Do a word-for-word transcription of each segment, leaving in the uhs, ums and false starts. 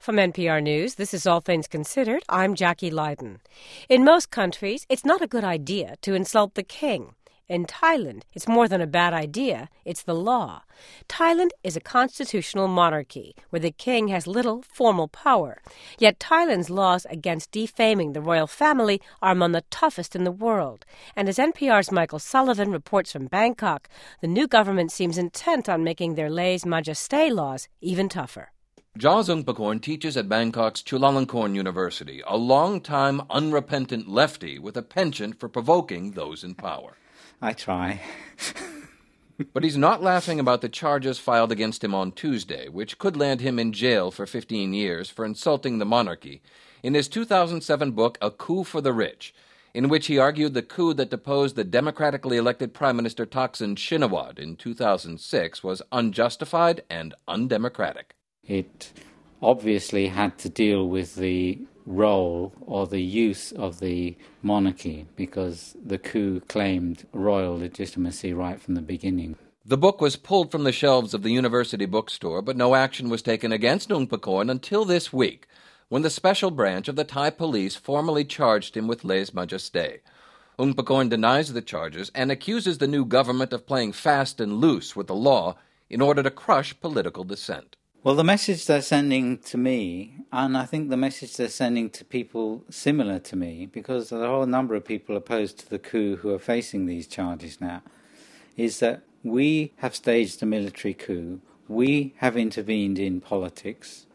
From N P R News, this is All Things Considered. I'm Jackie Leiden. In most countries, it's not a good idea to insult the king. In Thailand, it's more than a bad idea, it's the law. Thailand is a constitutional monarchy where the king has little formal power. Yet Thailand's laws against defaming the royal family are among the toughest in the world. And as N P R's Michael Sullivan reports from Bangkok, the new government seems intent on making their lèse-majesté laws even tougher. Kyaw Soongpakorn teaches at Bangkok's Chulalongkorn University, a long-time unrepentant lefty with a penchant for provoking those in power. I try. But he's not laughing about the charges filed against him on Tuesday, which could land him in jail for fifteen years for insulting the monarchy, in his two thousand seven book, A Coup for the Rich, in which he argued the coup that deposed the democratically elected Prime Minister Thaksin Shinawatra in two thousand six was unjustified and undemocratic. It obviously had to deal with the role or the use of the monarchy because the coup claimed royal legitimacy right from the beginning. The book was pulled from the shelves of the university bookstore, but no action was taken against Soongpakorn until this week, when the special branch of the Thai police formally charged him with lèse-majesté. Soongpakorn denies the charges and accuses the new government of playing fast and loose with the law in order to crush political dissent. Well, the message they're sending to me, and I think the message they're sending to people similar to me, because there are a whole number of people opposed to the coup who are facing these charges now, is that we have staged a military coup, we have intervened in politics,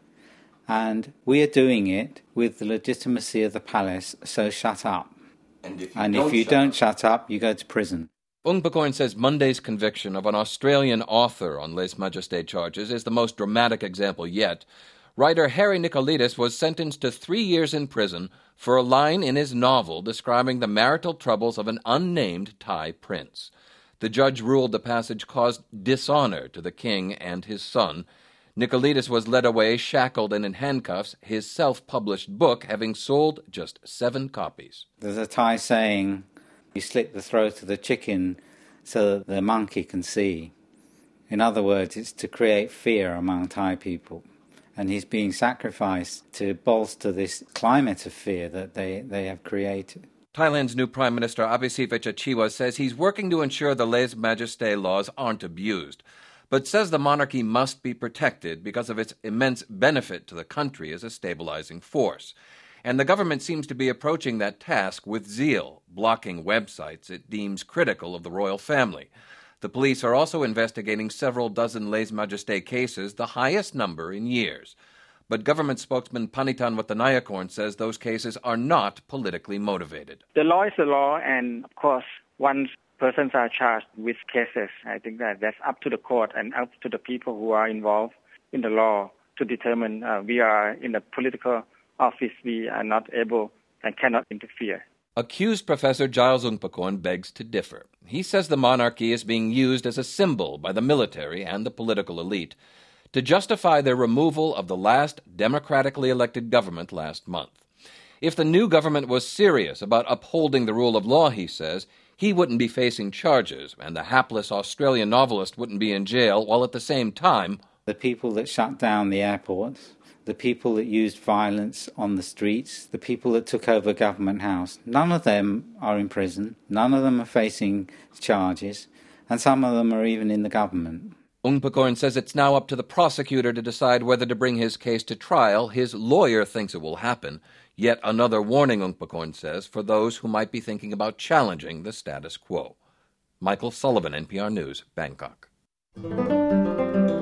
and we are doing it with the legitimacy of the palace, so shut up. And if you, and don't, if you shut don't up. shut up, you go to prison. Soongpakorn says Monday's conviction of an Australian author on lèse-majesté charges is the most dramatic example yet. Writer Harry Nicolaides was sentenced to three years in prison for a line in his novel describing the marital troubles of an unnamed Thai prince. The judge ruled the passage caused dishonor to the king and his son. Nicolaides was led away shackled and in handcuffs, his self-published book having sold just seven copies. There's a Thai saying, you slit the throat of the chicken so that the monkey can see. In other words, it's to create fear among Thai people. And he's being sacrificed to bolster this climate of fear that they, they have created. Thailand's new Prime Minister Abhisit Vejjajiva says he's working to ensure the lèse-majesté laws aren't abused, but says the monarchy must be protected because of its immense benefit to the country as a stabilizing force. And the government seems to be approaching that task with zeal, blocking websites it deems critical of the royal family. The police are also investigating several dozen lèse-majesté cases, the highest number in years. But government spokesman Panitan Watanayakorn says those cases are not politically motivated. The law is the law, and of course, once persons are charged with cases, I think that that's up to the court and up to the people who are involved in the law to determine. Uh, we are in the political office, we are not able and cannot interfere. Accused Professor Kyaw Soongpakorn begs to differ. He says the monarchy is being used as a symbol by the military and the political elite to justify their removal of the last democratically elected government last month. If the new government was serious about upholding the rule of law, he says, he wouldn't be facing charges and the hapless Australian novelist wouldn't be in jail, while at the same time the people that shut down the airports, the people that used violence on the streets, the people that took over Government House, none of them are in prison, none of them are facing charges, and some of them are even in the government. Soongpakorn says it's now up to the prosecutor to decide whether to bring his case to trial. His lawyer thinks it will happen. Yet another warning, Soongpakorn says, for those who might be thinking about challenging the status quo. Michael Sullivan, N P R News, Bangkok.